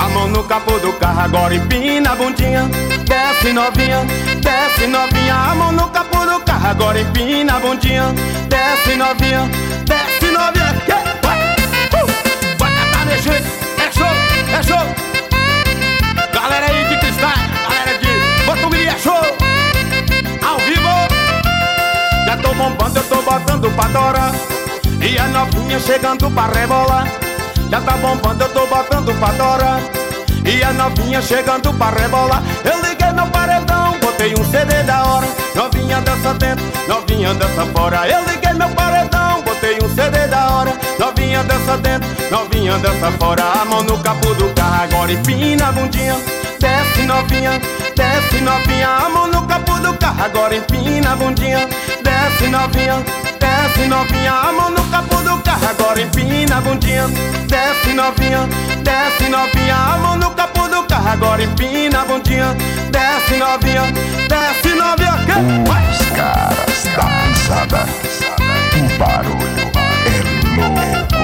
A mão no capô do carro, agora empina a bundinha. Desce novinha, desce novinha. A mão no capô do carro, agora empina a bundinha. Desce novinha, desce novinha. Vai cantar mexer, é show, é show. Galera aí de cristais, galera de Botumiria, é show. Ao vivo, já tô bombando, eu tô botando pra torar. E a novinha chegando pra rebolar. Já tá bombando, eu tô botando pra torar. E a novinha chegando pra rebolar. Eu liguei meu paredão, botei um CD da hora. Novinha dança dentro, novinha dança fora. Eu liguei meu paredão, botei um CD da hora. Novinha dança dentro, novinha dança fora. A mão no capô do carro, agora empina a bundinha. Desce novinha, desce novinha. A mão no capô do carro, agora empina a bundinha. Desce novinha, desce novinha. A mão no capô do carro, agora empina a bundinha. Desce novinha, desce novinha. A mão no capô do carro, agora empina a bundinha. Desce novinha, desce novinha. Os caras da pisada, o barulho é louco.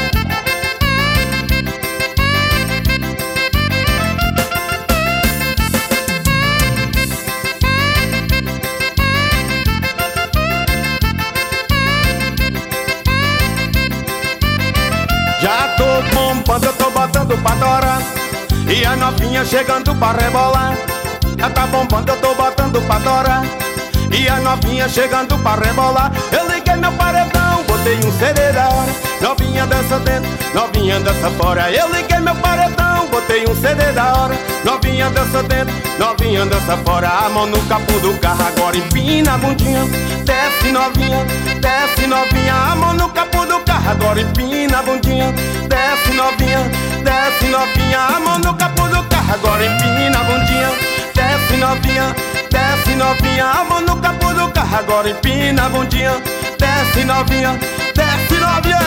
Já tô bombando, eu tô botando pra torar. E a novinha chegando pra rebolar. Já tá bombando, eu tô botando pra torar. E a novinha chegando pra rebolar. Eu liguei meu paredão, botei um CD da hora. Novinha dança dentro, novinha dança fora. Eu liguei meu paredão, botei um CD da hora. Novinha dança dentro, novinha dança fora. A mão no capô do carro, agora empina a bundinha. Desce novinha, desce novinha. A mão no capô do carro, agora empina a bundinha. Desce novinha, desce novinha. A mão no capô do carro, agora empina a bundinha. Desce novinha, desce novinha. A mão no capô do carro, agora empina a bundinha. Desce novinha, desce novinha.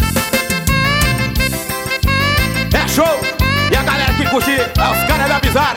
É show! E a galera que curte, os caras me avisaram.